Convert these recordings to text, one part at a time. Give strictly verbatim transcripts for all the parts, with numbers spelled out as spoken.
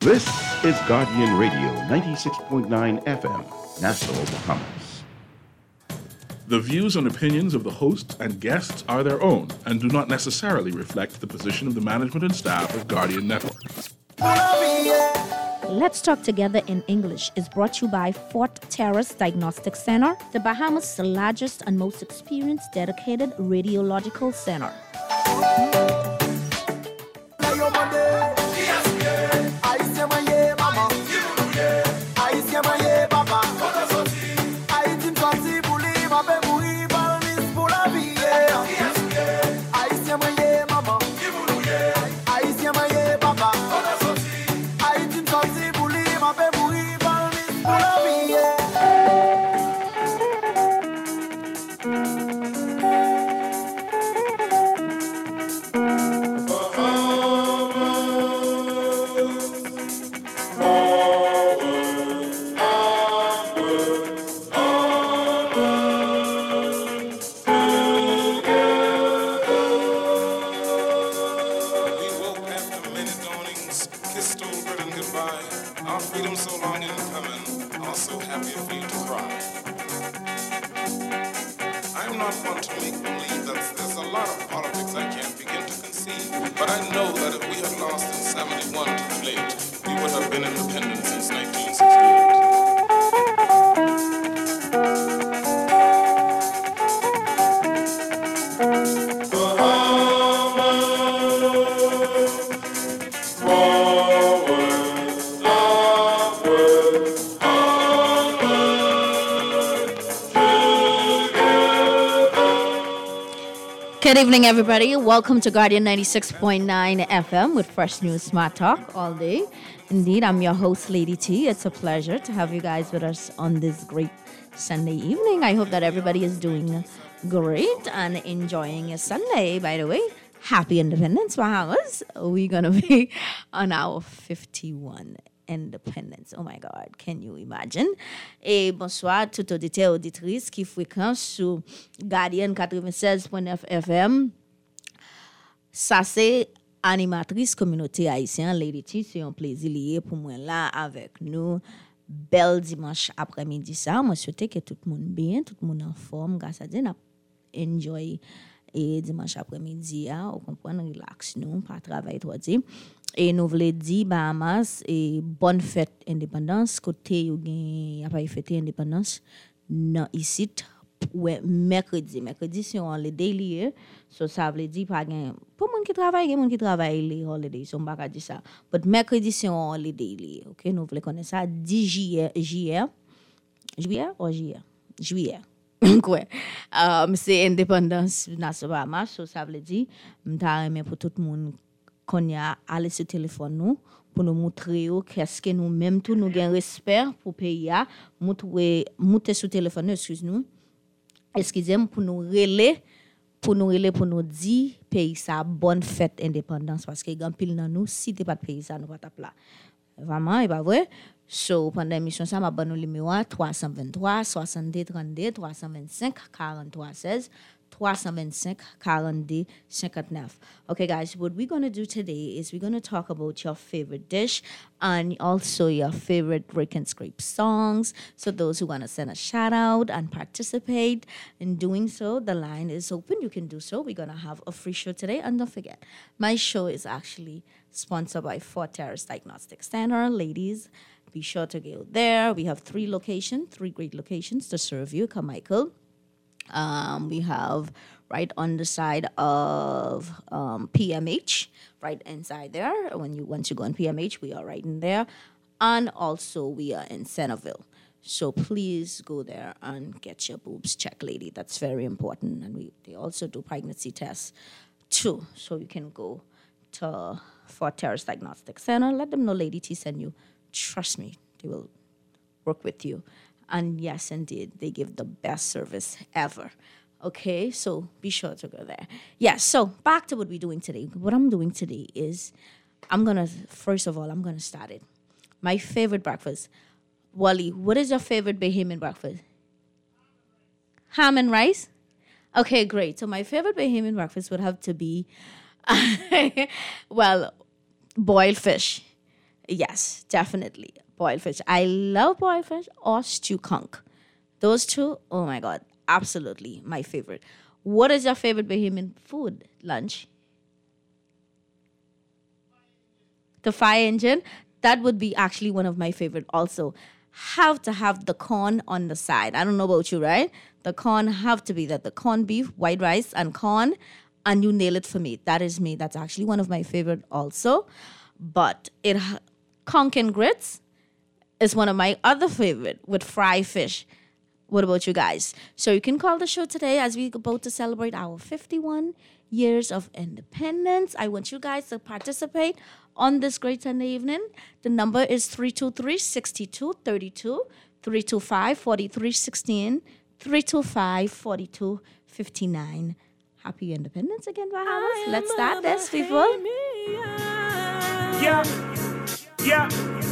This is Guardian Radio ninety-six point nine F M, Nassau, Bahamas. The views and opinions of the hosts and guests are their own and do not necessarily reflect the position of the management and staff of Guardian Network. Let's Talk Together in English is brought to you by Fort Terrace Diagnostic Center, the Bahamas' largest and most experienced dedicated radiological center. Good evening, everybody. Welcome to Guardian ninety-six point nine F M with fresh news, smart talk all day. Indeed, I'm your host, Lady T. It's a pleasure to have you guys with us on this great Sunday evening. I hope that everybody is doing great and enjoying a Sunday. By the way, happy Independence, Bahamas. We're going to be on our fifty-one Independence. Oh my God, can you imagine? Et bonsoir, tout auditeur auditrice qui fréquente sur Guardian quatre-vingt-seize point neuf F M. Ça, c'est animatrice communauté haïtienne, Lady T. C'est un plaisir lié pour moi là avec nous. Bel dimanche après-midi, ça. Moi, souhaite que tout le monde bien, tout le monde en forme. Grâce à Dieu, n'a enjoy et dimanche après-midi, on comprend, relax nous, pas travailler trop dit. Et nous voulons dire Bahamas et bonne fête indépendance côté yo gen y a pas fêter indépendance non ici ouais mercredi mercredi c'est un holiday lié so ça veut dire pas gen pour monde qui travaille gen monde qui travaille les holidays so on pas dire ça but mercredi c'est un holiday lié OK nous voulons connaître ça dix juillet juillet juillet ou juillet juillet ouais um, c'est indépendance nationale Bahamas so ça veut dire m'ta aimer pour tout le monde qu'on y a aller sur téléphone nous pour nous montrer qu'est-ce que nous même tout nous gain respect pour pays a montrer monter sur téléphone excuse-nous excusez-moi pour nous relayer pour nous relayer pour nous dire pays ça bonne fête indépendance parce que grand pile dans nous si t'es pas de pays ça nous pas tape là vraiment et pas vrai so pendant l'émission ça m'a donné le numéro trois cent vingt-trois soixante-deux trente-deux trois cent vingt-cinq quarante-trois seize trois cent vingt-cinq quarante-deux cinquante-neuf. Okay, guys, what we're going to do today is we're going to talk about your favorite dish and also your favorite break and scrape songs. So those who want to send a shout out and participate in doing so, the line is open. You can do so. We're going to have a free show today. And don't forget, my show is actually sponsored by Fort Terrace Diagnostic Center. Ladies, be sure to go there. We have three locations, three great locations to serve you. Carmichael. Um, we have right on the side of um, P M H, right inside there. When you once you go on P M H, we are right in there, and also we are in Centerville. So please go there and get your boobs checked, lady. That's very important. And we they also do pregnancy tests too. So you can go to Fort Terrace Diagnostic Center. Let them know Lady T sent you. Trust me, they will work with you. And yes, indeed, they give the best service ever. Okay, so be sure to go there. Yes, so back to what we're doing today. What I'm doing today is I'm going to, first of all, I'm going to start it. My favorite breakfast. Wally, what is your favorite Bahamian breakfast? Ham and rice? Okay, great. So my favorite Bahamian breakfast would have to be, well, boiled fish. Yes, definitely. Boiled fish. I love boiled fish or stew conch. Those two, oh my God, absolutely my favorite. What is your favorite Bahamian food, lunch? The fire engine, that would be actually one of my favorite also. Have to have the corn on the side. I don't know about you, right? The corn have to be that. The corned beef, white rice, and corn, and you nail it for me. That is me. That's actually one of my favorite also. But it conch and grits is one of my other favorite with fried fish. What about you guys? So you can call the show today as we about to celebrate our fifty-one years of independence. I want you guys to participate on this great Sunday evening. The number is three two three, six two three two, three two five, four three one six, three two five, four two five nine. Happy Independence again, Bahamas. Let's start this, people. Yeah, yeah.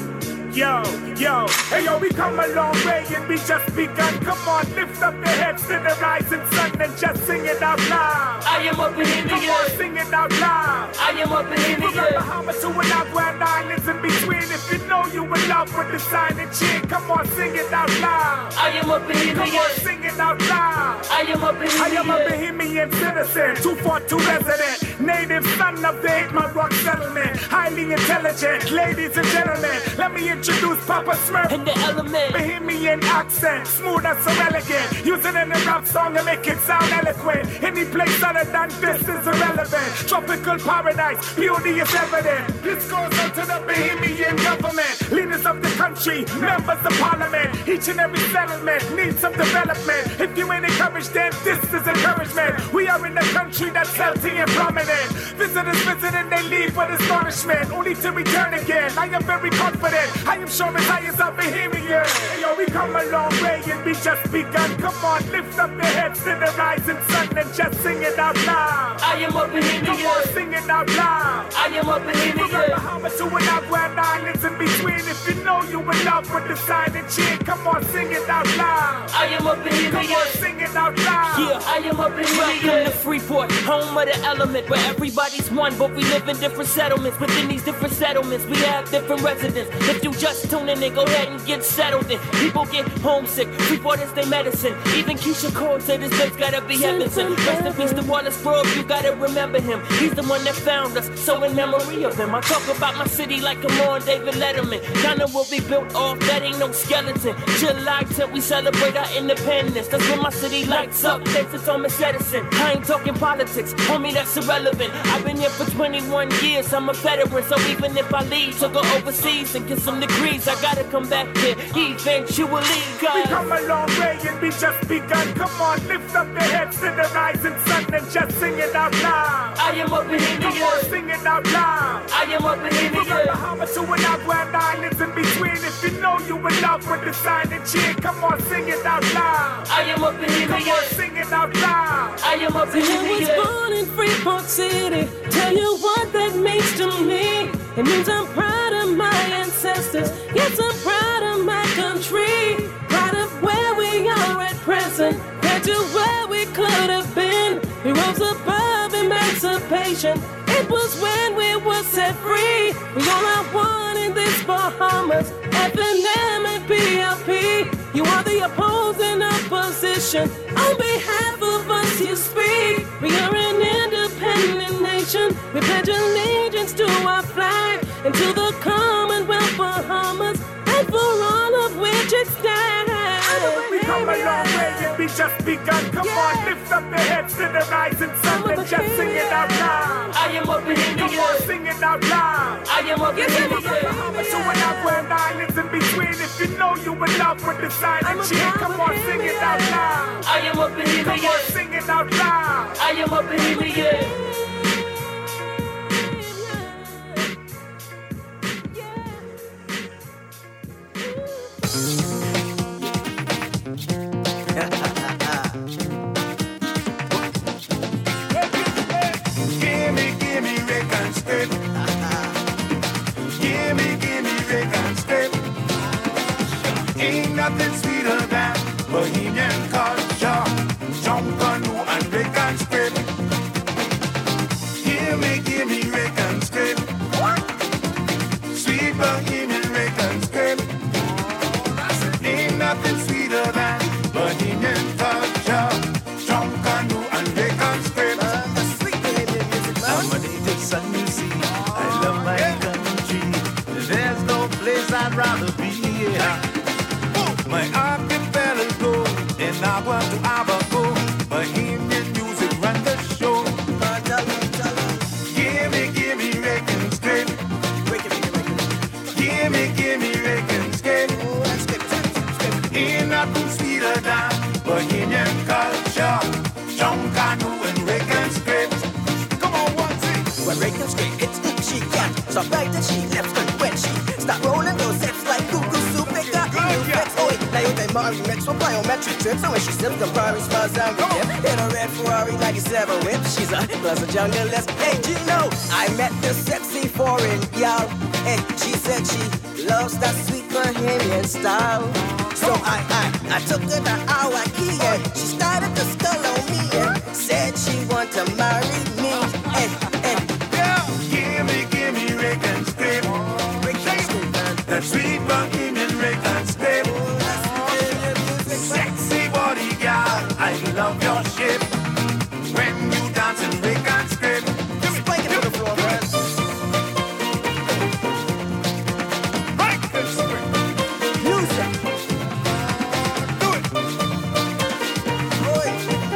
Yo, yo, hey yo, we come a long way and we just begun. Come on, lift up your heads to the rising sun and just sing it out loud. I am up in India. Come on, sing it out loud. I am up in India. From the Bahamas to an Grand Islands in between. If you know you in love with the sign and cheer, come on, sing it out loud. I am up in India. Come on, sing it out loud. I am up in India. I am a Bahamian citizen, two forty-two resident, native son of the Eight Mile Rock settlement, highly intelligent, ladies and gentlemen. Let me introduce Papa Smurf in the element. Bahamian accent, smooth and so elegant. Using in a rap song to make it sound eloquent. Any place other than this is irrelevant. Tropical paradise, beauty is evident. This goes out to the Bahamian government, leaders of the country, members of parliament. Each and every settlement needs some development. If you ain't encouraged, then this is encouragement. We are in a country that's healthy and prominent. Visitors visit and they leave with astonishment, only to return again. I am very confident. I am sure as high as I'm Bahamian. Hey, yo, we come a long way and we just begun. Come on, lift up your heads to the rising sun and just sing it out loud. I am up in India. Come on, sing it out loud. I am up in From the India. Bahamas to an Grand Islands in between. If you know you in love with the sign and cheer, come on, sing it out loud. I am up in Come India. on, sing it out loud. Yeah, I am up in Welcome India. to Freeport, home of the element, where everybody's one, but we live in different settlements. Within these different settlements, we have different residents. If you just tune in, then go ahead and get settled in. People get homesick, Freeport is their medicine. Even Keisha Cole said this place gotta be heaven sent. Rest in peace to Wallace Grove, you gotta remember him. He's the one that found us, so in memory of him, I talk about my city like I'm on David Letterman. Ghana will be built off, that ain't no skeleton. July tenth, we celebrate our independence. That's when my city lights up, thanks to Thomas Edison. I ain't talking politics, homie, that's irrelevant. I've been here for twenty-one years, I'm a veteran. So even if I leave to go overseas and get some degrees, I gotta come back here eventually. We come a long way and we just begun. Come on, lift up your heads to the rising sun and just sing it out loud. I am up in Come India. on, sing it out loud. I am up in From the India. Bahamas to an Grand Islands in between. If you know you in love with the sign and cheer, come on, sing it out loud. I am up in Come India. on, sing it out loud. I am up in I was India. born in Freeport City. Tell you what that means to me. It means I'm proud of my ancestors. Yes, I'm proud of my country. Proud of where we are at present. Proud to where we could have been. We rose above emancipation. It was when we were set free. We all are one in this Bahamas. F N M and P L P. You are the opposing opposition. On behalf of us you speak. We are an independent nation. We pledge allegiance to our flag and to the Commonwealth Bahamas, and for all of which it stands. We come a long way and we just begun. Come on, lift up your heads to the rising sun and just sing it out loud. I am up in Come India. on, sing it out loud. I am up in From the India. Bahamas to an Grand Islands in between. If you know you in love with the sign and cheer, come on, sing it out loud. I am up in Come India. on, sing it out loud. I am up in India. Gimme, gimme Reagan Strip. Gimme, gimme Reagan Strip. Ain't nothing sweeter than Bohemian culture. John Canoe and Reagan Strip. the sun you see. I love my country. There's no place I'd rather be. My archipelago, in Agua to Abaco, Bohemian music run the show. Give me, give me Reagan straight. Give me, give me Reagan straight. Ain't nothing sweeter than Bohemian culture. John Canoe and Reagan straight. Come on, one thing. When Reagan straight, it's if she can. Stop right that she left and when she start rolling those hips like cuckoo soup, it got in your flex. Oh, wait, now you think Mari mix for biometric trips. So when she sips the Ferrari smiles down with him. In a red Ferrari ninety-seven whip, she's a plus a junglist. Hey, Gino, I met this sexy foreign y'all. Hey, she said she loves that sweet Bohemian style. So I, I, I took her to our key and she started to skull on me and said she want to marry me. Hey, hey, yeah. Give me, give me Reagan scrape. That sweet Bohemian Reagan scrape. Sexy body girl, I love your shape. When you dance in Reagan scrape. Just spike it to the floor, man. Reagan scrape. Music. Do it. Boy.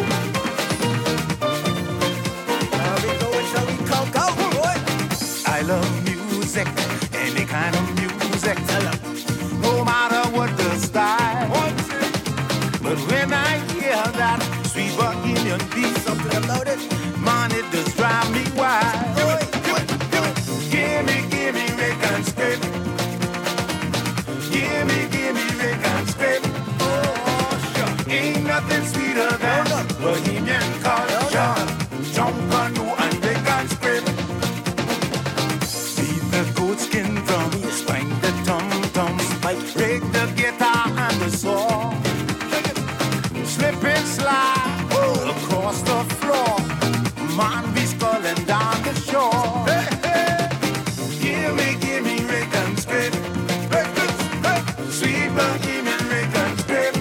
Now we go until we come, go, boy. I love music, any kind of music. No matter what the style. But when I hear that sweet Bohemian beat, Something about it. man, it does drive me wild. Do it, do it, do it. Give me, give me Reagan scrape. Give me, give me Reagan scrape. Oh, sure. Ain't nothing sweeter than Bohemian culture. Jump canoe and Reagan scrape. Beat the goat skin drum, swing the tum tum, break the guitar and the saw. Slip and slide oh, across the floor. Man, we sculling down the shore. Hey, hey. Give me, give me Reagan scrape. Sweet Bohemian Reagan scrape.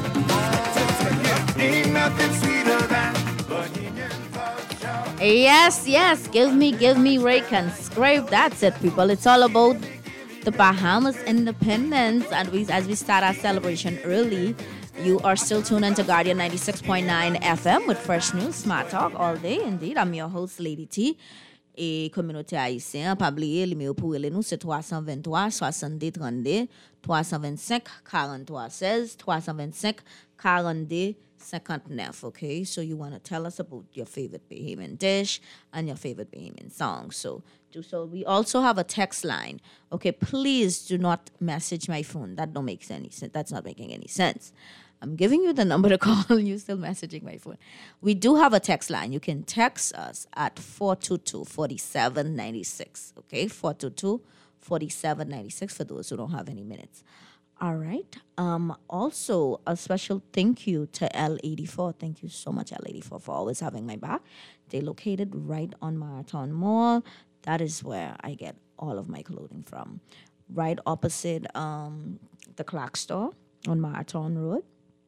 Ain't nothing sweeter than Bohemian culture. Yes, yes. Give me, give me rake and scrape. That's it, people. It's all about the Bahamas independence. And we, as we start our celebration early, you are still tuned into Guardian ninety-six point nine F M with fresh news, smart talk all day. Indeed, I'm your host, Lady T. Et communauté haïtienne, pas oublier, le numéro pour nous, c'est trois cent vingt-trois, soixante-deux, trente-deux, trois cent vingt-cinq, quarante-trois, seize, trois cent vingt-cinq, quarante-deux, cinquante-neuf, okay? So you want to tell us about your favorite Bahamian dish and your favorite Bahamian song. So do so. We also have a text line. Okay, please do not message my phone. That don't make any sense. That's not making any sense. I'm giving you the number to call. You're still messaging my phone. We do have a text line. You can text us at four two two, four seven nine six. Okay, four two two, four seven nine six for those who don't have any minutes. All right. Um. Also, a special thank you to L eighty-four. Thank you so much, L eighty-four, for always having my back. They're located right on Marathon Mall. That is where I get all of my clothing from. Right opposite um the Clark store on Marathon Road.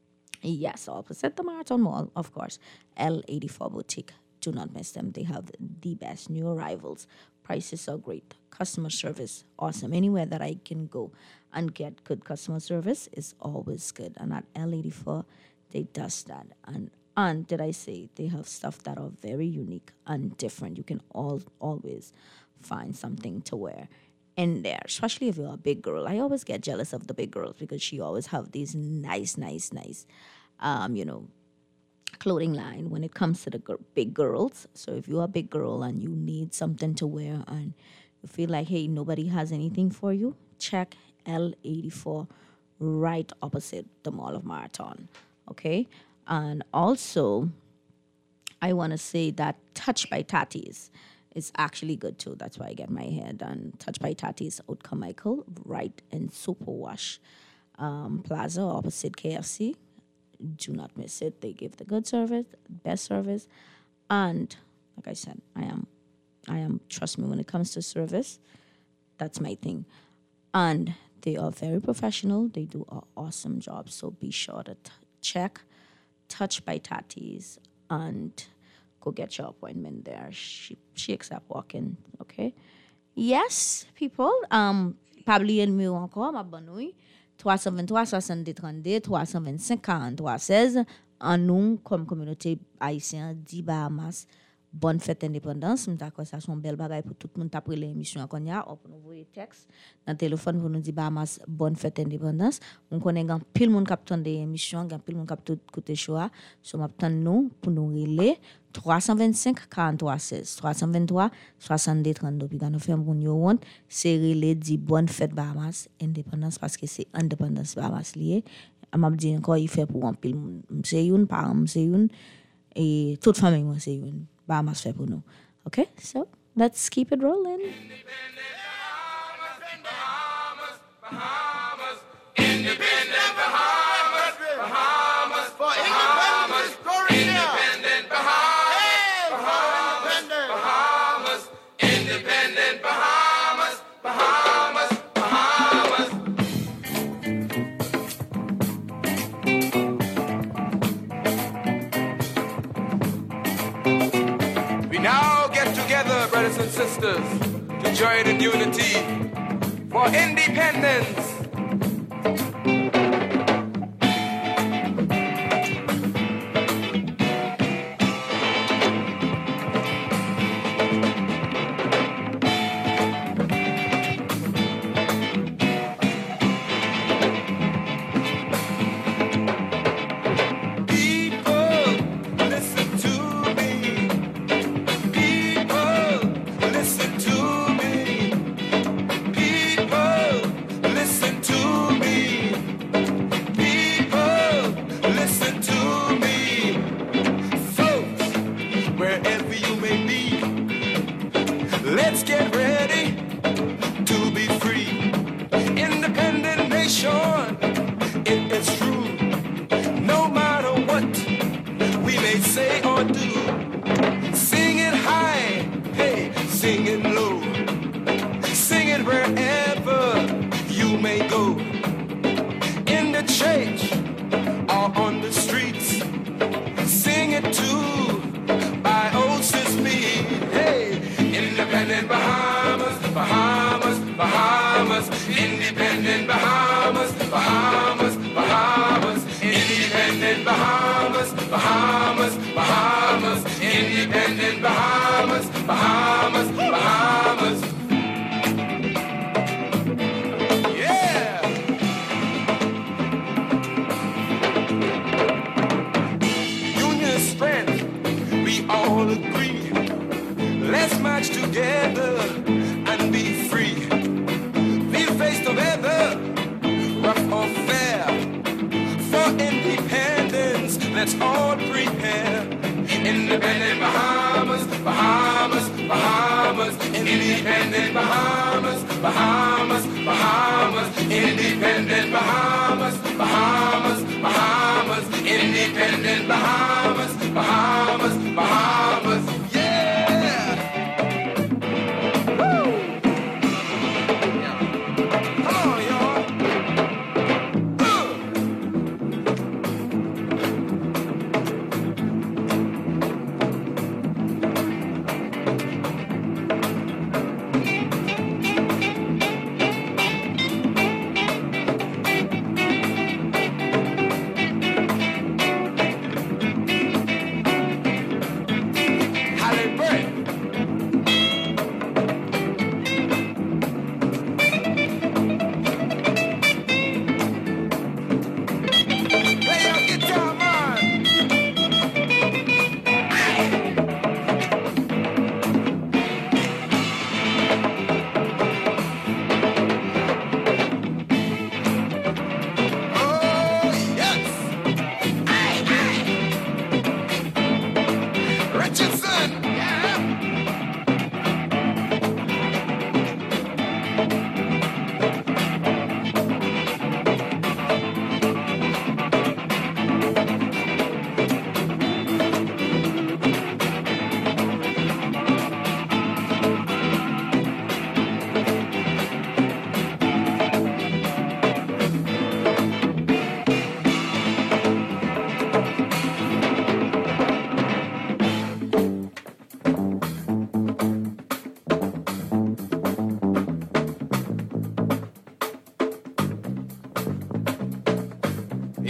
Yes, opposite the Marathon Mall, of course. L eighty-four Boutique. Do not miss them. They have the best new arrivals. Prices are great. Customer service, awesome. Anywhere that I can go and get good customer service is always good. And at L eighty-four, they does that. And and did I say they have stuff that are very unique and different. You can all always find something to wear in there, especially if you're a big girl. I always get jealous of the big girls because she always have these nice, nice, nice, um, you know, clothing line when it comes to the gr- big girls. So if you're a big girl and you need something to wear and you feel like, hey, nobody has anything for you, check L eighty-four right opposite the Mall of Marathon, okay? And also, I want to say that Touch by Tati's is actually good too. That's why I get my hair done. Touch by Tati's out Carmichael, right in Superwash um, Plaza, opposite K F C. Do not miss it. They give the good service, best service, and like I said, I am, I am. Trust me, when it comes to service, that's my thing. And they are very professional. They do an awesome job. So be sure to t- check Touch by Tati's and go get your appointment there. She she accept walk-in, okay? Yes, people. Um, Pabli el numéro encore, ma bonne nuit. trois cent vingt-trois, soixante-deux, trente-deux, trois cent vingt-cinq, quarante-trois, seize. En nous, comme communauté haïtienne, dit Bahamas, bonne fête indépendance. D'accord, ça sont belle bagaille pour tout le monde après l'émission qu'on y a. On peut nous envoyer texte dans le téléphone pour nous dire Bahamas, bonne fête indépendance. On connaît grand pile monde qui attend des émissions, grand pile monde qui attend côté choix. So m'attend nous pour nous relayer trois cent vingt-cinq, quarante-trois, seize. trois cent vingt-trois, soixante-deux, trente-deux. Puis quand nous faisons pour nous want, c'est relay dit bonne fête Bahamas indépendance parce que c'est indépendance Bahamas lié. M'a dit encore il fait pour un pile monde. C'est une parent, c'est une et toute famille moi c'est une. Bahamas fait pour nous. Okay, so let's keep it rolling. Bahamas, independent Bahamas, Bahamas, for independence, glory independent Bahamas, Bahamas, independent Bahamas, Bahamas, Bahamas. We now get together, brothers and sisters, to join in unity for independence.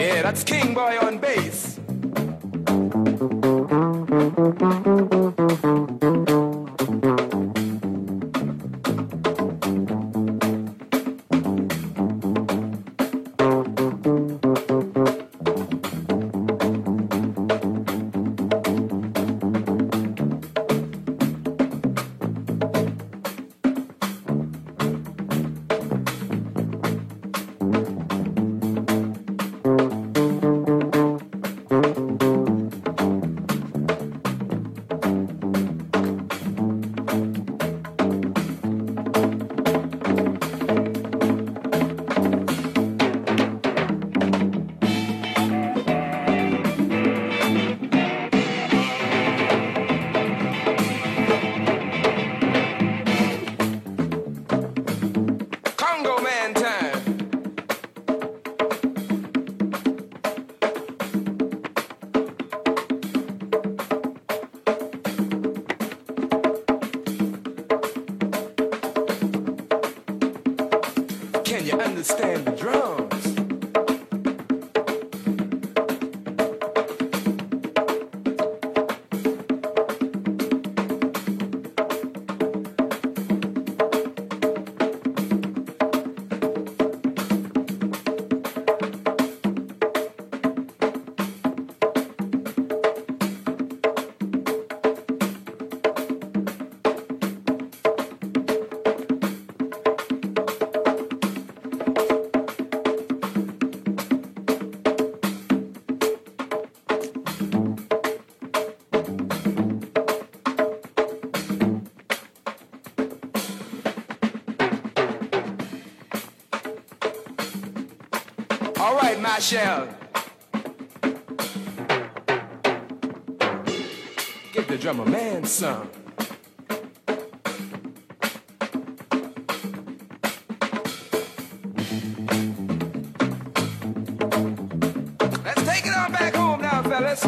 Yeah, that's King Boy on bass. Understand the drums. All right, Michelle. Give the drummer man some. Let's take it on back home now, fellas.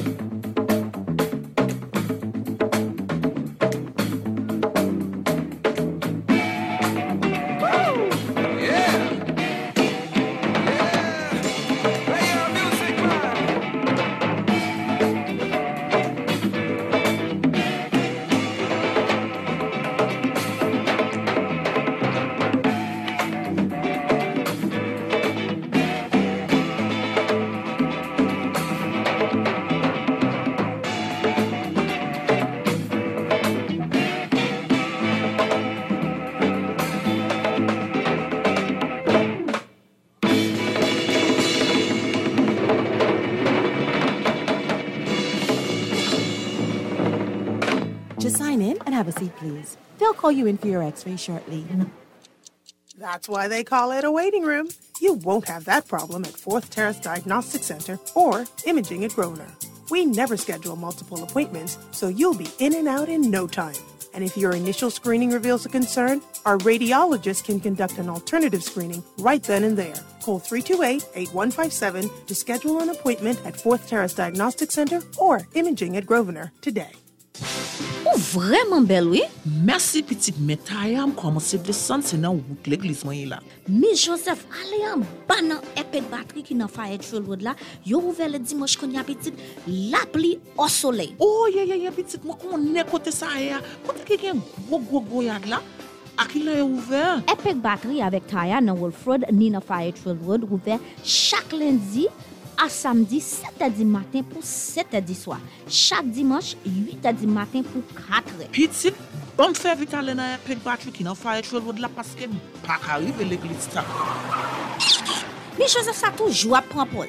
Have a seat, please. They'll call you in for your x-ray shortly. That's why they call it a waiting room. You won't have that problem at Fourth Terrace Diagnostic Center or Imaging at Grosvenor. We never schedule multiple appointments, so you'll be in and out in no time. And if your initial screening reveals a concern, our radiologist can conduct an alternative screening right then and there. Call three two eight, eight one five seven to schedule an appointment at Fourth Terrace Diagnostic Center or Imaging at Grosvenor today. Oh, vraiment belle, oui? Merci, petite métaille. Je commence à descendre dans l'église. Mais Joseph, allez en bas dans épée batterie qui n'a pas été road là. Yo ouvert le dimanche qu'on y a petite l'appli au soleil. Oh, yeah, yeah, yeah, petite. Moi, on est côté ça. Côté quelqu'un gros, gros, gros yard là. À qui l'a ouvert? Épée batterie avec Taya dans Wolford, Nina Fire Trail Road, ouvert chaque lundi à samedi sept heures du matin pour sept heures du soir. Chaque dimanche huit heures du matin pour quatre heures. Petite, bon faire vite aller dans Épée batterie qui n'a pas été road là parce que pas arriver l'église ça. Mais Joseph ça toujours prend pause.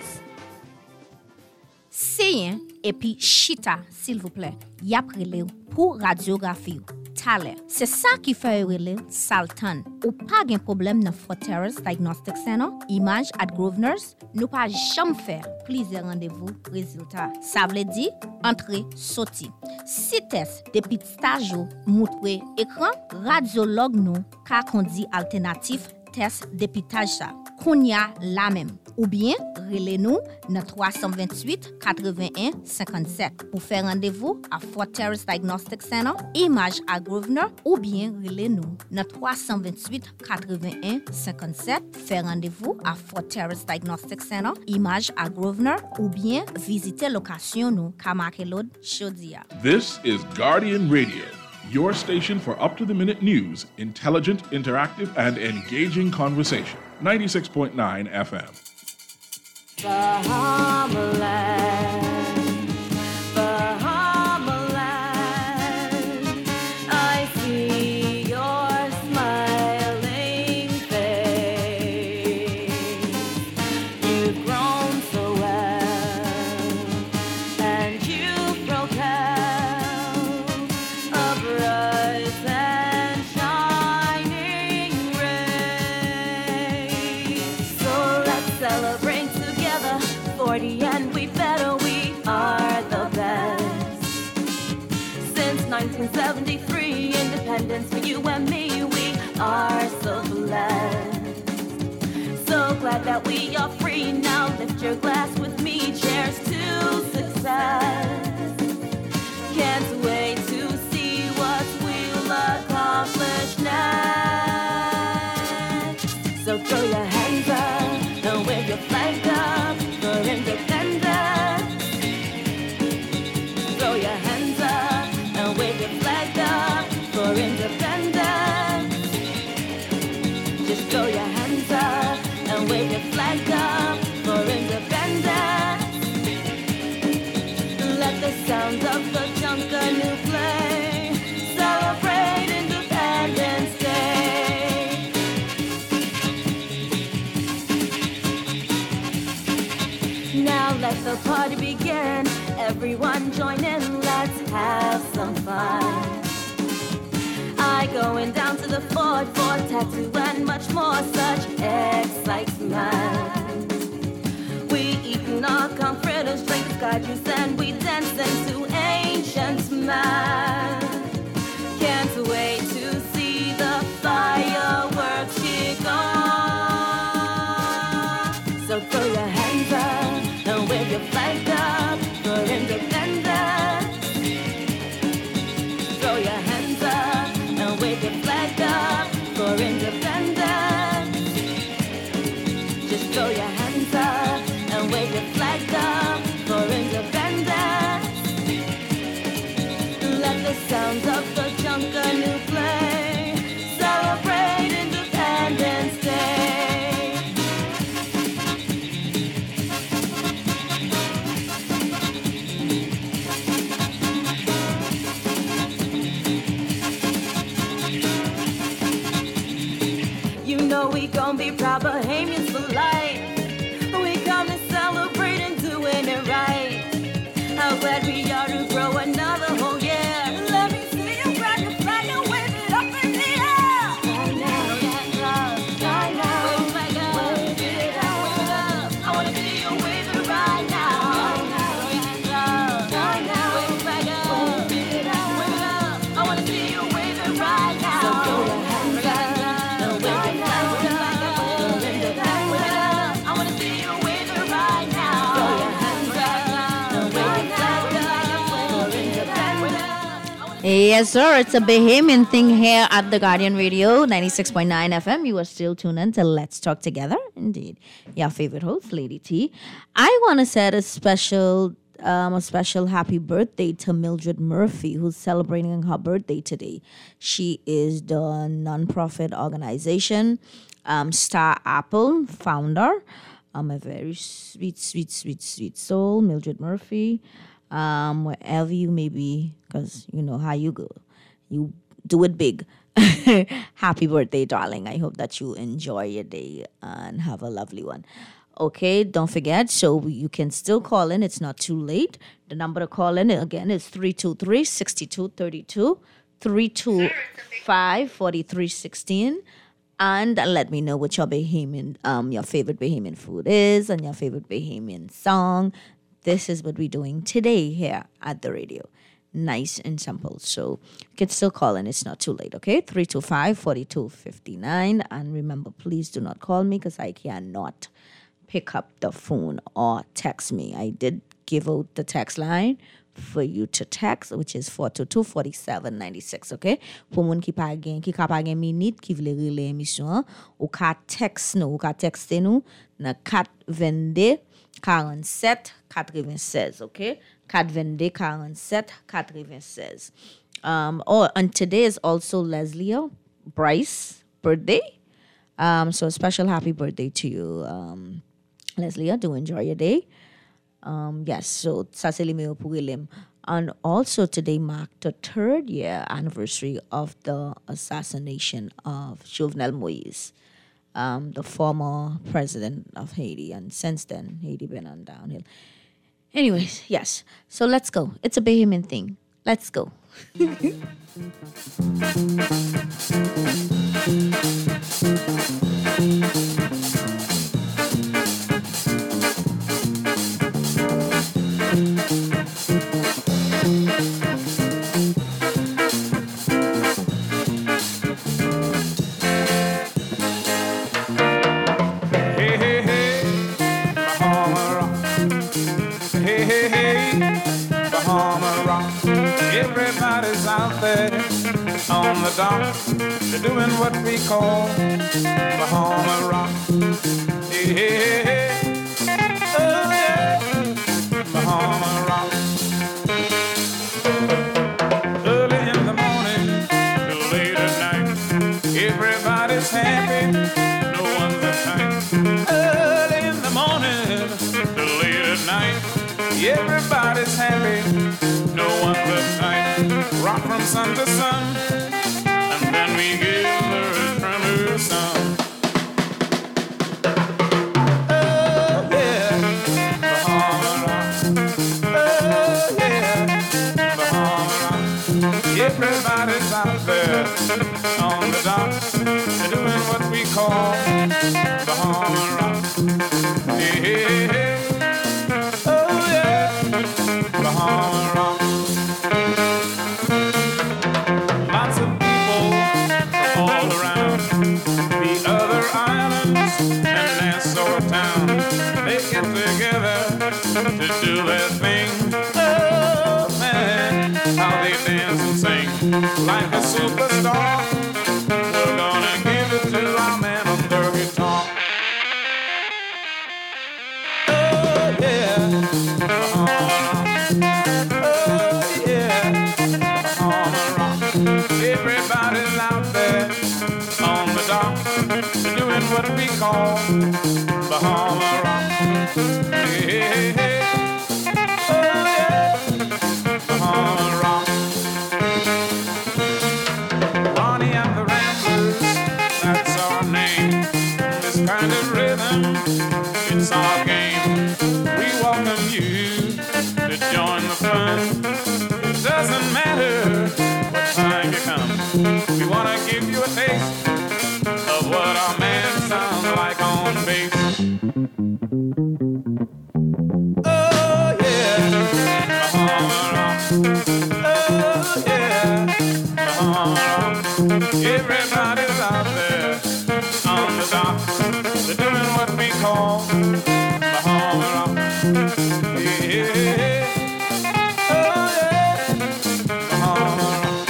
C'est et puis chita s'il vous plaît. Y a prélé pour radiographie. Thaler. C'est ça qui fait relé Salton. Ou pas de problème dans Fourth Terrace Diagnostic Center, Image at Grosvenor's, nous pas jamais faire plusieurs rendez-vous résultats. Ça veut dire entrée sortie. Si test depuis stage montré écran, radiologue nous qu'a conduit alternatif test dépitage ça. Kounya la même. ou bien relez-nous dans trois cent vingt-huit quatre-vingt-un cinquante-sept pour faire rendez-vous à Fort Terrace Diagnostic Center, Image à Grosvenor, ou bien relez-nous dans trois cent vingt-huit quatre-vingt-un cinquante-sept, faire rendez-vous à Fort Terrace Diagnostic Center, Image à Grosvenor, ou bien visiter location nous Kamakelod Chodia. This is Guardian Radio, your station for up-to-the-minute news, intelligent, interactive, and engaging conversation. ninety-six point nine F M. Bahamaland, Bahamaland, I see your smiling face. You've grown so well, and you propel a bright and shining ray. So let's celebrate together, forty and we better, we are the best. Since nineteen seventy-three, independence for you and me, we are so blessed. So glad that we are free now, lift your glass with me, cheers to success. Can't wait to see what we'll accomplish next. So throw your hands up and wave your flag up for independence. Throw your hands up and wave your flag up for independence. Just throw your hands up and wave your flag up for independence. Let the sounds of the junkanoo play. Celebrate Independence Day. Now let the party begin. Everyone join in, let's have some fun. I going down to the fort for tattoo and much more, such excitement. We eating our comforters, drinking sky juice, and we dancing to ancient man. Can't wait to see the fireworks kick off. So throw your hands up and wave your flag up for independence. Throw your hands up and wave your flag up for independence. Just throw your hands up and wave your flag up for independence. Let the sounds of the junkanoo play. Celebrate Independence Day. You know we gon' be proud Bahamians for life. We come to celebrate and doing it right. How glad we are to grow another whole year. Let me see you rock the flag and wave it up in the air. Right now, right now, right now, wave it up, wave it up. I wanna see you wave it right now. Right now, right now, wave it back up, wave it up, wave it up. I wanna see you wave it right now. So throw your hands up and wave it back up, wave it back, wave it up. I wanna see you wave it right now. Throw your hands up and wave it back up, wave it back, wave it up. Yes, sir. It's a Bahamian thing here at the Guardian Radio, ninety-six point nine F M. You are still tuned in to Let's Talk Together. Indeed. Your favorite host, Lady T. I want to set a special, um, a special happy birthday to Mildred Murphy, who's celebrating her birthday today. She is the nonprofit organization, um, Star Apple founder. Um, a very sweet, sweet, sweet, sweet soul, Mildred Murphy. Um, wherever you may be, because you know how you go. You do it big. Happy birthday, darling. I hope that you enjoy your day and have a lovely one. Okay, don't forget, so you can still call in. It's not too late. The number to call in, again, is three two three, six two three two, three two five, four three one six. And let me know what your Bahamian, um, your favorite Bahamian food is and your favorite Bahamian song. This is what we're doing today here at the radio. Nice and simple. So you can still call in. It's not too late, okay? three two five, four two five nine. And remember, please do not call me because I cannot pick up the phone or text me. I did give out the text line for you to text, which is four two two, four seven nine six, okay? Pour moun ki pa gen, ki ka pa gen minute, ki vle rele emisyon, ou ka text nou, ou ka texte nou, na quatre vingt-deux, quarante-sept, quatre-vingt-seize, okay? quatre vingt-deux, quarante-sept, quatre-vingt-seize. Um, oh, and today is also Leslie Bryce birthday. Um, so a special happy birthday to you, um, Leslie. Do enjoy your day. Um, yes, so Saseli Meo Pugilim. And also today marked the third year anniversary of the assassination of Jovenel Moïse, um, the former president of Haiti. And since then, Haiti been on downhill. Anyways, yes. So let's go. It's a Bahamian thing. Let's go. Everybody's out there on the dock. They're doing what we call Bahama rock. Hey, hey, hey. Oh, yeah. Bahama rock. Early in the morning till late at night, everybody's happy, no one's uptight. Early in the morning till late at night, everybody's happy, no one's uptight. Rock from sun to sun, and then we give her from her sun. Oh yeah, Bahama rock. Oh yeah, Bahama rock. Everybody's out there on the dock. They're doing what we call Bahama rock. Yeah, oh yeah, Bahama rock. To do their thing. Oh man, how they dance and sing like a superstar. We're gonna give it to our man on the guitar. Oh yeah, oh yeah, everybody's out there on the dock. They're doing what we call Bahama rock. Hey, hey. Kind of rhythm, it's our game. We welcome you to join the fun. It doesn't matter what time you come. We want to give you a taste of what our man sounds like on bass. Oh yeah, Bahama. Oh yeah, Bahama. Everybody's out there on the dock. They're doing what we call Bahama rock. Yeah, oh yeah, Bahama rock.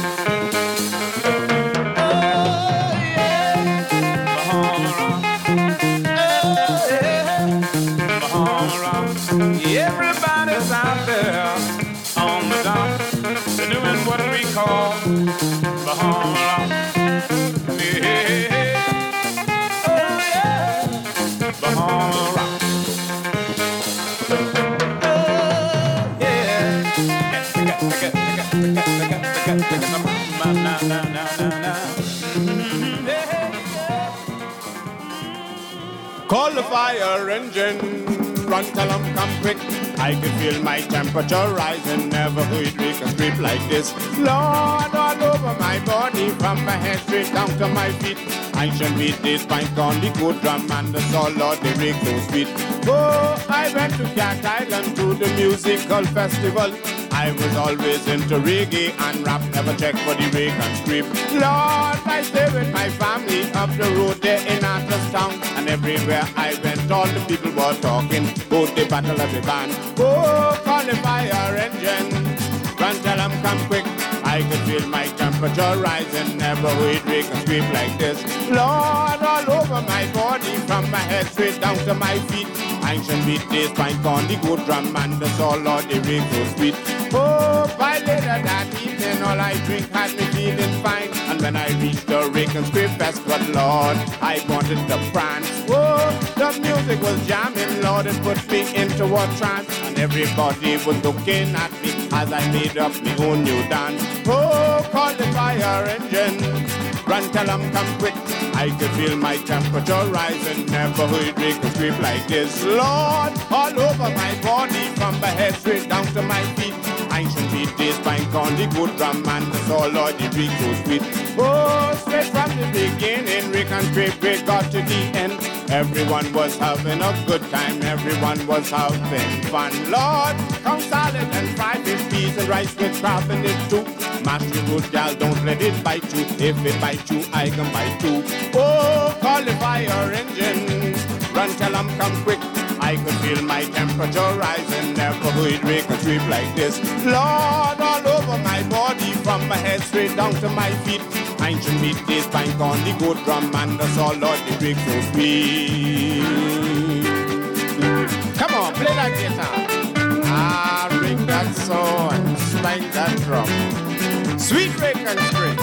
Oh yeah, Bahama rock. Oh yeah, Bahama rock. Everybody's out there on the dock. They're doing what we call Bahama rock. Yeah. Bahama rock. Oh yeah. Call the fire engine. Run, tell them come quick. I can feel my temperature rising. Never could we can creep like this. Lord, all over my body, from my head straight down to my feet. I shall beat this pint on the good drum and the solo, they make so sweet. Oh, I went to Cat Island to the musical festival. I was always into reggae and rap, never checked for the rake and scream. Lord, I stay with my family up the road there in Atlastown. sound. And everywhere I went, all the people were talking about the battle of the band. Oh, call the fire engine, run, tell them come quick. I could feel my temperature rising, never would we can scream like this. Lord, all over my body, from my head straight down to my feet. Ancient beat days, pint on the good drum and the soul, Lord, the rig so sweet. Oh, by later that evening, all I drink had me feeling fine. And when I reached the Rick and Scrape Fest, but Lord, I wanted to prance. Oh, the music was jamming, Lord, it put me into a trance. And everybody was looking at me as I made up my own new dance. Oh, call the fire engine, run, tell them come quick. I could feel my temperature rising, never heard Rick and Scrape like this. Lord, all over my body, from my head straight down to my feet. Ancient beat days, bank on the good drum and the soul, Lord, the Rick so sweet. Oh, straight from the beginning, Rick and Scrape, we got to the end. Everyone was having a good time, everyone was having fun. Lord, come salad and fried with peas and rice with crab in it too. Mash the good gal, don't let it bite you. If it bite you, I can bite too. Oh, call the fire engine, run, tell them come quick. I could feel my temperature rising, never heard Rick and Scrape like this. Lord, all over my body, from my head straight down to my feet. Ancient meat days, bank on the good drum and the soul, Lord, the Rick so sweet. Come on, play that guitar. Ah, ring that soul and spank that drum. Sweet Rick and Scrape.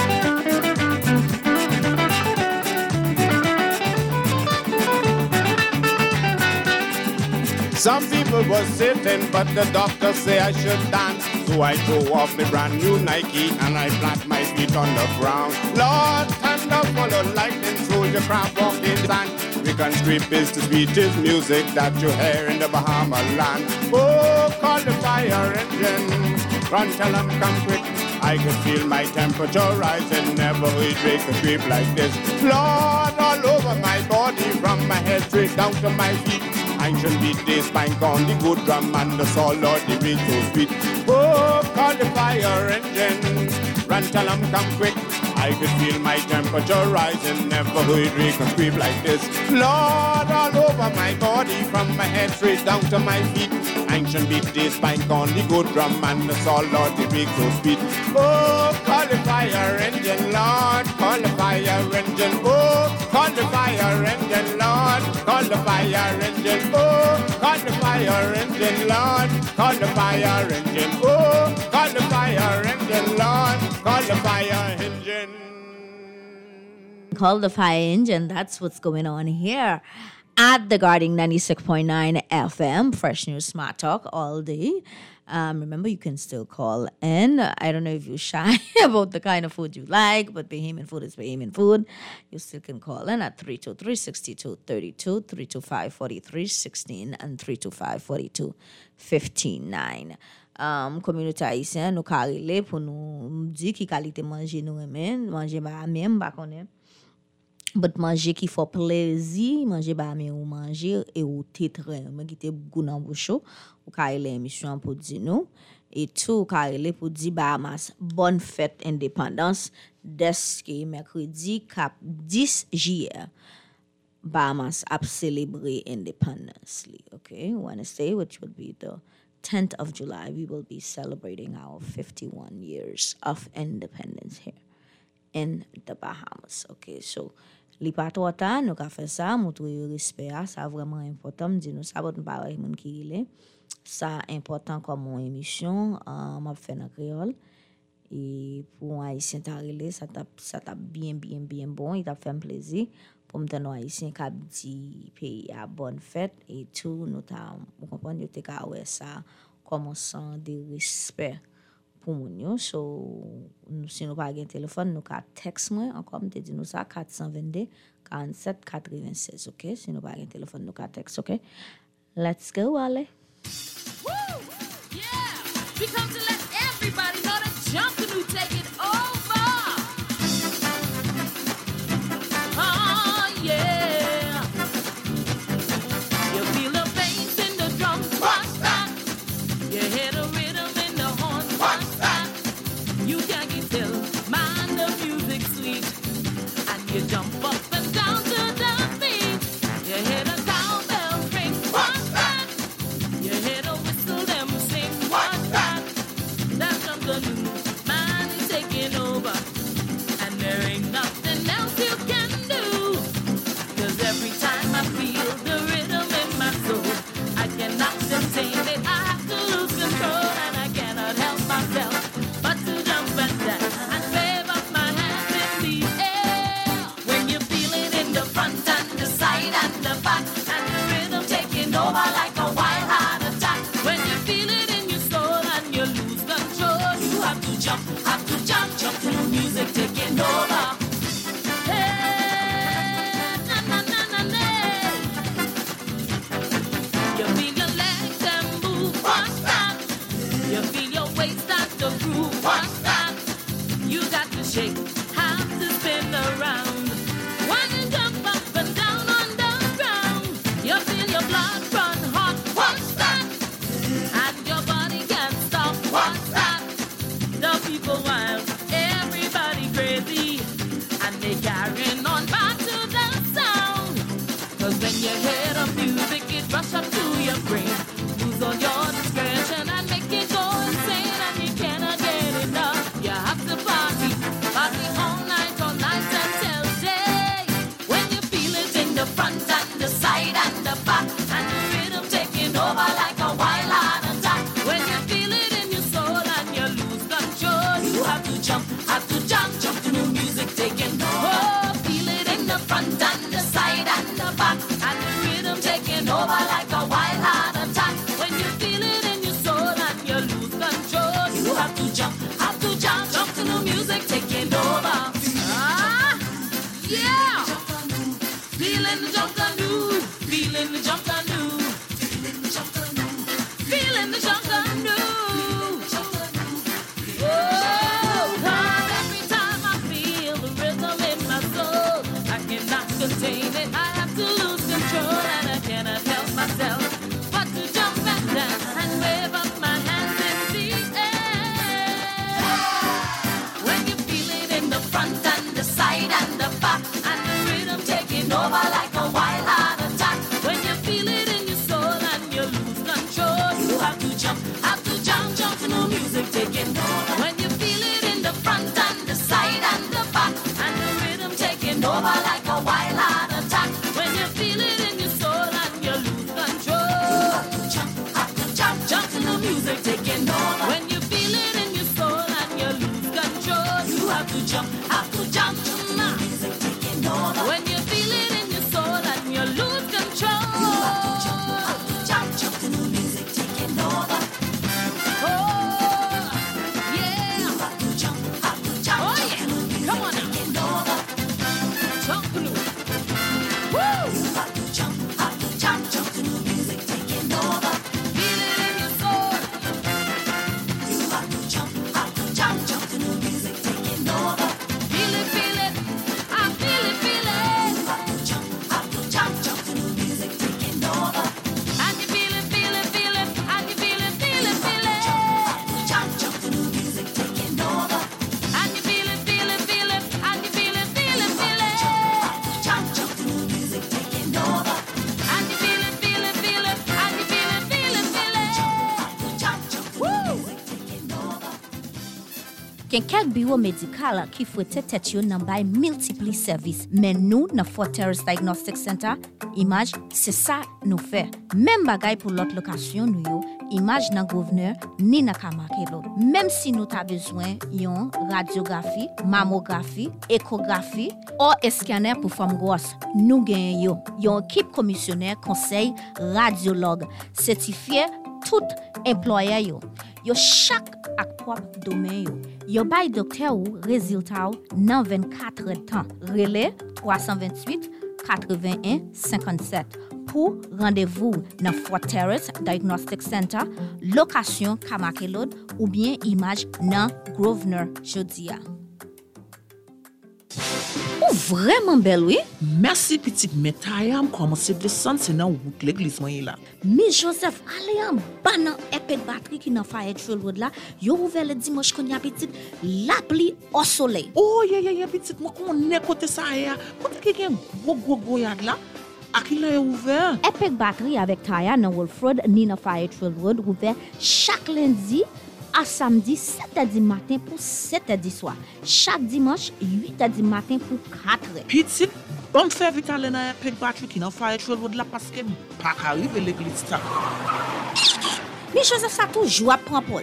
Some people were sitting, but the doctor say I should dance. So I threw off my brand new Nike and I plant my feet on the ground. Lord, thunder followed lightning, soldier crab walking sand. Rick and Scrape is the sweetest music that you hear in the Bahama land. Oh, call the fire engine, run, tell them come quick. I can feel my temperature rising, never heard Rick and Scrape like this. Lord, all over my body, from my head straight down to my feet. Ancient beat days, spank on the good drum and the soul, Lord, the Rick so sweet. Oh, call the fire engine, run, tell them come quick. I could feel my temperature rising, never heard Rick and Scrape like this. Lord, all over my body, from my head straight down to my feet. Ancient beat days, spank on the good drum and the soul, Lord, the Rick so sweet. Oh, call the fire engine, Lord, call the fire engine. Oh, call the fire engine, Lord, call the fire engine. Oh, call the fire engine, Lord, call the fire engine. Oh, call the fire engine, Lord, call the fire engine. Call the fire engine. That's what's going on here at the Guardian ninety-six point nine F M. Fresh News Smart Talk all day. Um, remember, you can still call in. I don't know if you're shy about the kind of food you like, but Bahamian food is Bahamian food. You still can call in at three two three, six two three two, three two five, four three one six, and three two five, four two five nine. Um, communauté haïtienne, nous carrelé pour nous dire qui qualité manger nous aimer, manger ba même ba connaît. But manger qui fait plaisir, manger ba même ou manger et ou titre, mais qui te goût dans bouche, ou carrelé émission pour dire nous et tout carrelé pour dire Bahamas bonne fête indépendance dès que mercredi cap dix juillet. Bahamas a celebrate independently, okay? Wednesday, which would be the tenth of July, we will be celebrating our fifty-one years of independence here in the Bahamas. Okay, so li pa trop temps, nous ka fait ça, montrer respect, ça vraiment important, dit nous ça bon pas moun ki ile. Ça important comme mon émission, euh, m'a fait en créole et pour haïtien ta relé, ça t'a ça t'a bien bien bien bon, il t'a fait un plaisir pour me tenir haïtien k'ap di pays à bonne fête et tout nous t'a vous comprenez yo te ka ouais ça comme sans de respect pour moun yo. So nous si nous pas gen téléphone nous ka text moi encore me te dit nous ça quatre deux deux, quarante-sept quatre-vingt-seize. OK, si nous pas gen téléphone nous ka text. OK, let's go Ale. Woo! Yeah, we come to let everybody know that Junkanoo who take it over. Oh yeah, you feel the bass in the drum. What's that? You hear the rhythm in the horn. What's that? You can't get till mind the music sweet, and you jump up and down to the beat. taking over. Hey, na na na na na. You feel your legs and move, what's that? You feel your waist start to groove, what's that? You got to shake, have to spin around. When you jump up and down on the ground, you feel your blood run hot, what's that? And your body can't stop, what's that? The people wild, everybody crazy, and they carrying on back to the sound. Cause when you hear the music, it rush up to your brain. Lose all your discretion and make it go insane, and you cannot get enough. You have to party, party all night, all night until day. When you feel it in the front and the side and the back, and the rhythm taking over like a wild heart attack. When you feel it in your soul and you lose control, you have to jump, have to jump, jump to new music taking over. Oh, feel it in the front and the side and the back, and the rhythm taking over like a wild heart attack. When you feel it in your soul and you lose control, you have to jump, have to jump, jump to new music taking over. Ah, yeah. Feeling the jump canoe, feeling the jump canoe, feeling the jump canoe, feeling the jump canoe. Oh, 'cause every time I feel the rhythm in my soul, I cannot contain it. I have to lose control, and I cannot help myself but to jump and dance and wave up my hands in the air. When you feel it in the front and the side and the back, and the rhythm taking over like a wild heart attack. When you feel it in your soul and you lose control, you have to jump, have to jump, jump to new music taking over. When you feel it in the front and the side and the back, and the rhythm taking over like a wild heart attack. When you feel it in your soul and you lose control, you have to jump, have to jump, jump to new music taking over. When you feel it in your soul and you lose control, you have to jump, have to jump to new music taking over. When you feel it in your soul and you lose control, you have to jump, have to jump, jump to new music taking over. Oh, yeah. You have to jump, have to jump, oh, jump yeah. to new music Come on taking now. Over. Jump to new. Woo! You have to jump, have to jump, jump to new music taking over. Feel it in your soul. You have to jump, have to jump, jump to new music taking over. Feel it, feel it. I feel it, feel it. You have to jump, have to jump, jump to new music taking over. And you feel it, feel it, feel it. And you feel it, feel it, feel it. Have to jump, jump to new music taking over. And you feel it, feel it, feel it. And you feel it, feel it, feel it. Have to jump, jump to new music taking over. And you feel it, feel it, feel it. And you feel it, feel it, feel it. Have to jump, jump to new music taking over. Gen kek bureau médical qui fouette tête yo nan bay multiple service. Men nou nan Fort Terrace Diagnostic Center, Image, c'est ça nous fait. Même bagay pour l'autre location nou yo, Image nan Gouverneur ni nan Kamakelo. Même si nous ta besoin yon radiographie, mammographie, échographie ou scanner pour femme grosse, nous gen yo. Yon équipe commissionnaire conseil radiologue certifié tout employé yo. Yo chaque ak propre domaine yo. Yo bay docteur ou résultat ou nan vingt-quatre temps. Relais trois cent vingt-huit quatre-vingt-un cinquante-sept. Pour rendez-vous dans Fort Terrace Diagnostic Center, location Kamakelod ou bien Image dans Grosvenor, Jodia. Ou vraiment belle, oui? Merci, petite métaille. Je commence à descendre, c'est dans l'église. Mais Joseph, allez en bas dans épée de batterie qui n'a pas été road là. Yo ouvert le dimanche qu'on y a petite, l'appli au soleil. Oh, yeah, yeah, yeah, petite, moi, qu'on est côté ça, ya. Côté quelqu'un, gros, gros, gros, yad là. À qui l'a ouvert? Épée de batterie avec Taya dans Wolford, ni dans Fire Trail Road, ouvert chaque lundi à samedi sept heures du matin pour sept heures du soir. Chaque dimanche huit heures du matin pour quatre heures. Petite, bon faire vite aller dans Épée de batterie qui n'a Fire Trail Road là parce que pas arriver l'église ça. Mais Joseph ça toujours prend pause.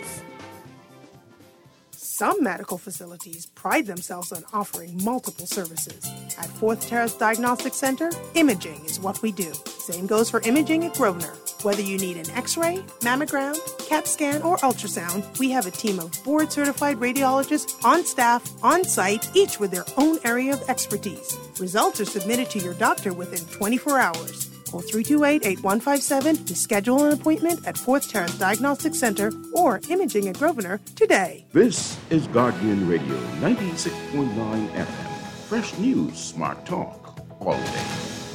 Some medical facilities pride themselves on offering multiple services. At Fourth Terrace Diagnostic Center, imaging is what we do. Same goes for imaging at Grosvenor. Whether you need an X-ray, mammogram, CAT scan, or ultrasound, we have a team of board-certified radiologists on staff, on site, each with their own area of expertise. Results are submitted to your doctor within twenty-four hours. Call three two eight, eight one five seven to schedule an appointment at Fourth Terrace Diagnostic Center or Imaging at Grosvenor today. This is Guardian Radio ninety-six point nine F M. Fresh news, smart talk, all day.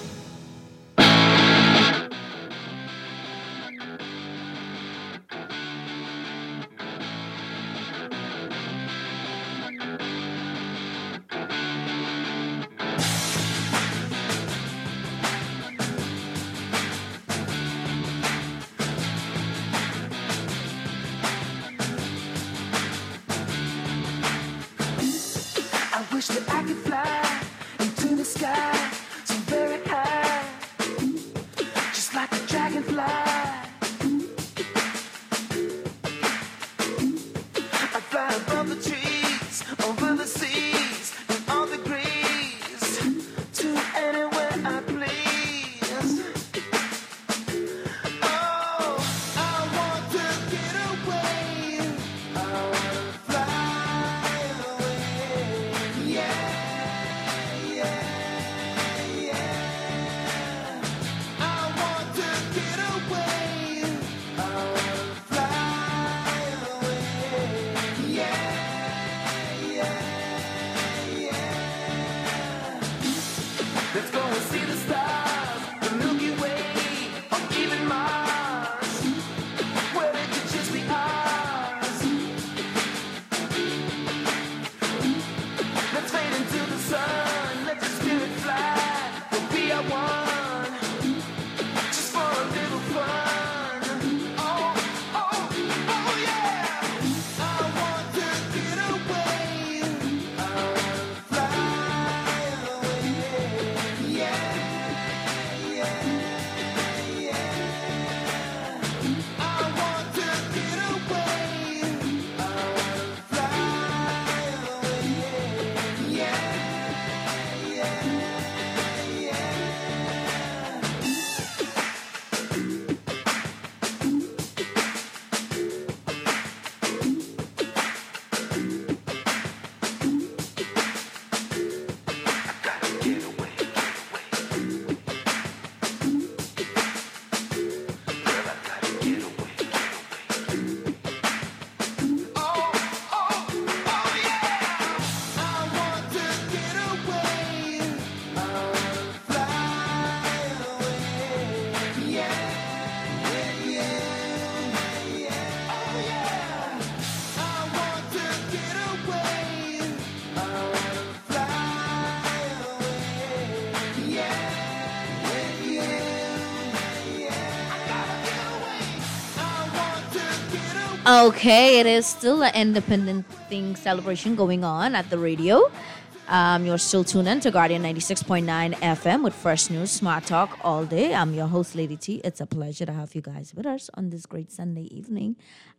Okay, it is still an independent thing celebration going on at the radio. Um, you're still tuned in to Guardian ninety-six point nine F M with fresh news, smart talk all day. I'm your host, Lady T. It's a pleasure to have you guys with us on this great Sunday evening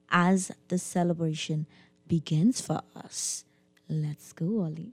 as the celebration begins for us. Let's go, Ollie.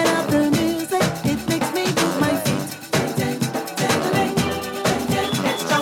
It's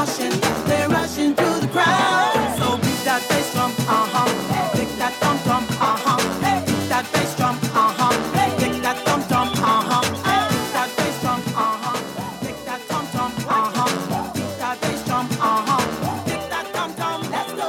rushing, they're rushing through the crowd. So beat that bass drum, uh-huh. Kick that thumb thumb, uh-huh. Beat that bass drum, uh-huh. Kick that thumb thumb, uh-huh. Beat that bass drum, uh-huh. Kick that thumb thumb, uh-huh. Beat that bass drum, uh-huh. Kick that thumb thumb, let's go.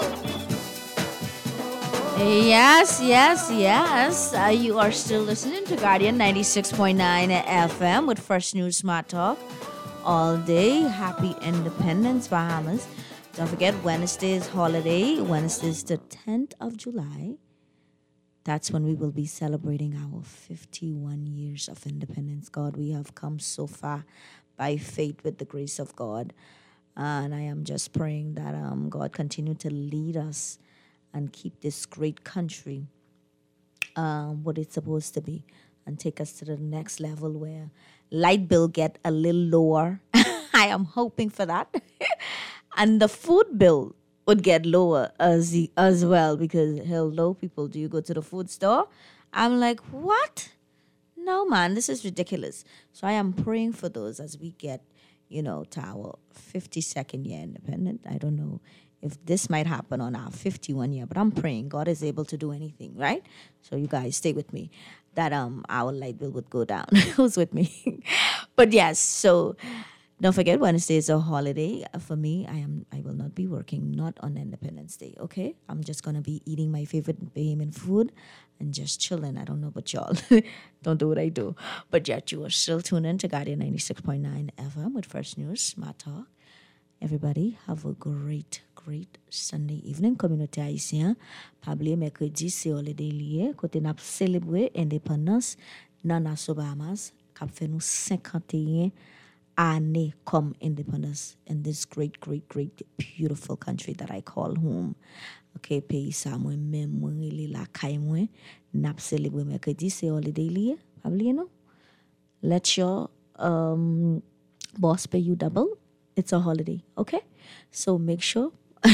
Yes, yes, yes. Uh, you are still listening to Guardian ninety-six point nine F M with Fresh News Smart Talk all day. Happy Independence, Bahamas. Don't forget, Wednesday is holiday. Wednesday is the tenth of July. That's when we will be celebrating our fifty-one years of independence. God, we have come so far by faith with the grace of God. Uh, and I am just praying that um, God continue to lead us and keep this great country um, what it's supposed to be and take us to the next level where light bill get a little lower. I am hoping for that. And the food bill would get lower as as well because, hello, people, do you go to the food store? I'm like, what? No, man, this is ridiculous. So I am praying for those as we get, you know, to our fifty-second year independent. I don't know if this might happen on our fifty-one year, but I'm praying God is able to do anything, right? So you guys stay with me, that um our light bill would go down. Who's with me? But yes, so don't forget, Wednesday is a holiday. For me, I am I will not be working, not on Independence Day, okay? I'm just gonna be eating my favorite Bahamian food and just chilling. I don't know about y'all. Don't do what I do. But yet you are still tuned in to Guardian ninety-six point nine F M with Fresh News Smart Talk. Everybody, have a great, great Sunday evening. Communauté haïtienne, pabli mercredi c'est holiday lié. Côté n'a célébrer indépendance dans Nassau Bahamas, k'ap fait nous cinquante-et-un années comme independence in this great, great, great, beautiful country that I call home. Okay, pays sa moi même moi li la kay moi n'a célébrer mercredi c'est holiday lié. Pabli no. Let your um boss pay you double. It's a holiday, okay? So make sure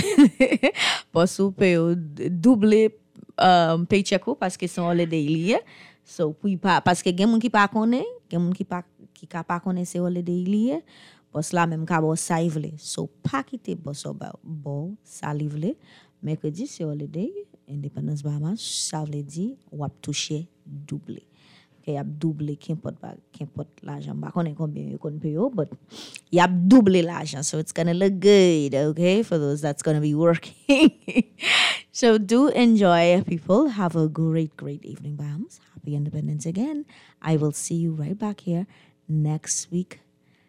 boss ou pay you double um, paycheck ou parce que c'est holiday lié. So puis pas parce que gen moun ki pa connaît, gen moun ki pa ki ka pa connaît c'est holiday lié. Boss la même ka boss sa livre. So pas quitter boss ba bo sa livre. Mercredi c'est holiday, Independence Bahamas, ça veut dire ou ap toucher double. Okay, y'a doublé qu'importe pas qu'importe l'argent ba connait combien you can pay you, but y'a doublé l'argent, so it's gonna look good, okay, for those that's gonna be working. So do enjoy, people. Have a great, great evening, Bams. Happy Independence again. I will see you right back here next week,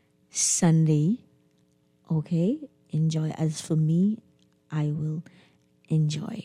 Sunday. Okay, enjoy. As for me, I will enjoy.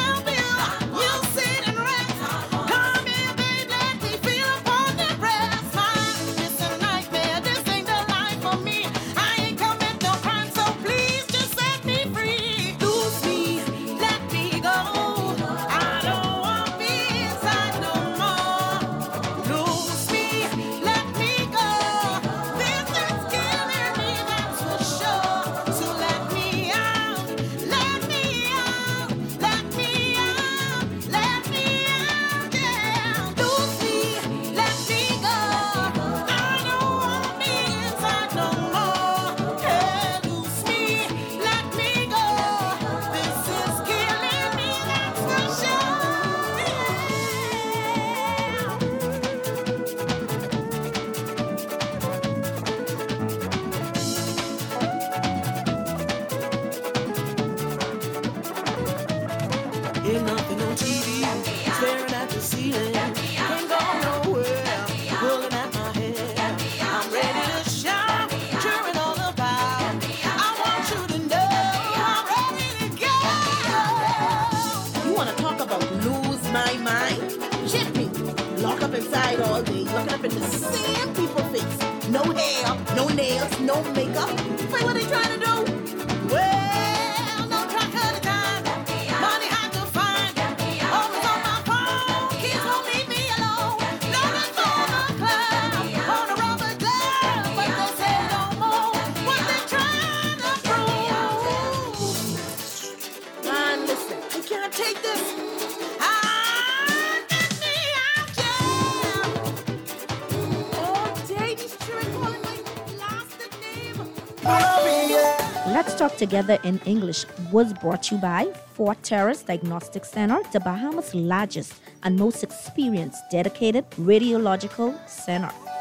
Come here, baby, let me feel upon the breast. Ain't nothing on T V. Staring at the ceiling. Can't go nowhere. Pulling at my hair. I'm ready to shout. Cheering all about. I want you to know I'm ready to go. You want to talk about lose my mind? Shit me. Lock up inside all day. Looking up in the same people's face. No hair, no nails, no makeup. Wait, what they trying to do? Well, no track of the time. Money hard to find. Always on my phone. Kids won't leave me alone. Looking for the club. On a rubber glove. But they say no more. What they trying to prove? Man, listen, I can't take this. Let's Talk Together in English was brought to you by Fort Terrace Diagnostic Center, the Bahamas' largest and most experienced dedicated radiological center.